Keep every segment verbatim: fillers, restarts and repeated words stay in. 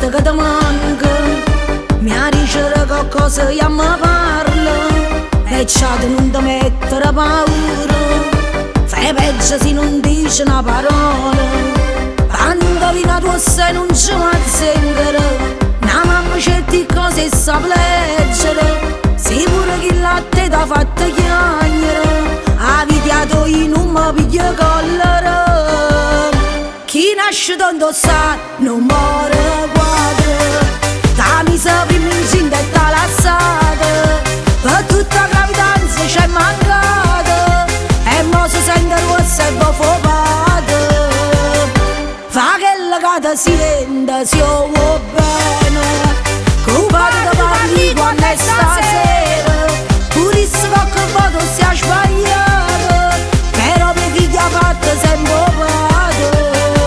sento che ti manca, mi dice qualcosa e mi parla, e c'è non ti mettere paura, fai peggio se non dici una parola. Quando viene a tua se non ci mazzengere, una mamma certe cose sa leggere, sicuro che il latte t'ha fatto chiagnere, a vita io non mi piglio collera. Chi nasce tanto sa non muore quadro, da misa prima incinta e da lassata, per tutta gravidanza c'è mancata, e mo si sente rossa e bofovata. Fa che la cata sienta si vuole bene, che padre parli quando è stasera, pure se qualche volta si è sbagliato, però per figlia fatta sempre padre.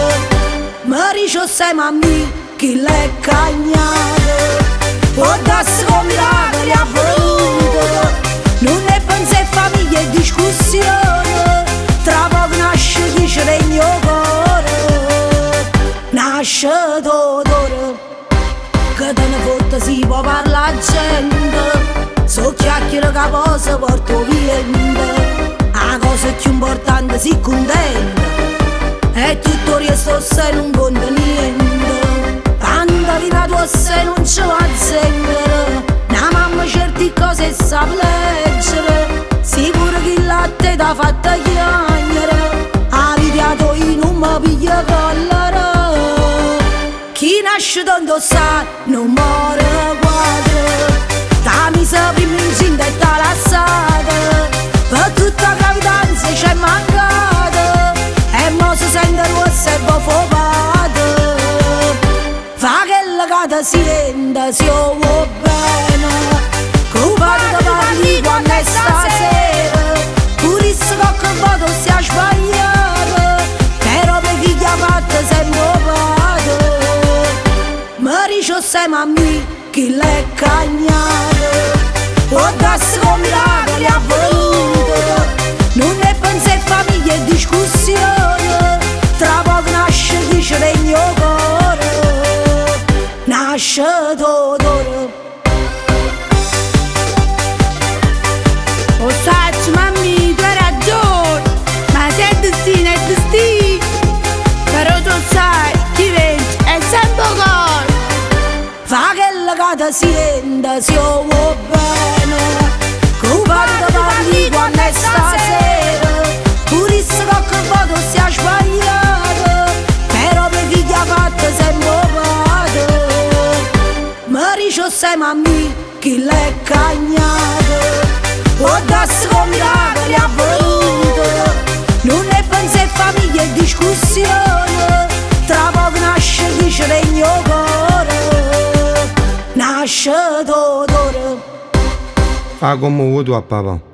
Maricio sei mammi che l'è cagnata, può darsi con miracoli a voluto, non ne pensa e famiglia e discussione, tra poco nasce chi ci regna il cuore, nasce d'odore, che te ne fotte si può parlare gente, so chiacchiere che poi si porta vivente, la cosa più importante si contenta, e tutto il resto se non conta niente. Quando viene a tua se non ci va a zengere, una mamma certe cose sa leggere, sicuro che il latte t'ha fatto chiagnere, a vita io non mi piglia collera. Chi nasce tanto sa non muore quadro, da misa prima incinta e da lassata, per tutta gravidanza c'è mancata, e mo si sente rossa e bofovata. Fa che la cata sienta si vuole bene, che padre parli quando è stasera, pure se qualche volta si è sbagliato, però per figlia fatta sempre padre. Maricio sei mammi che l'è cagnata, può darsi con miracoli a voluto, non ne pensa e famiglia e discussione, tra poco nasce chi ci regna il cuore, nasce d'odore. Lo sai mammi, tu hai ragione, ma se è destino è destino, però tu sai chi vince è sempre gol. Fa che la cata sienta si vuole bene, che padre parli quando è stasera, pure se qualche volta si è sbagliato, però per figlia fatta sempre padre. Maricio sei mammi che l'è cagnata, può darsi con miracoli a voluto, non ne pensa e famiglia e discussione, tra poco nasce chi ci regna il cuore, nasce d'odore. Fa come vuoi tu a papà.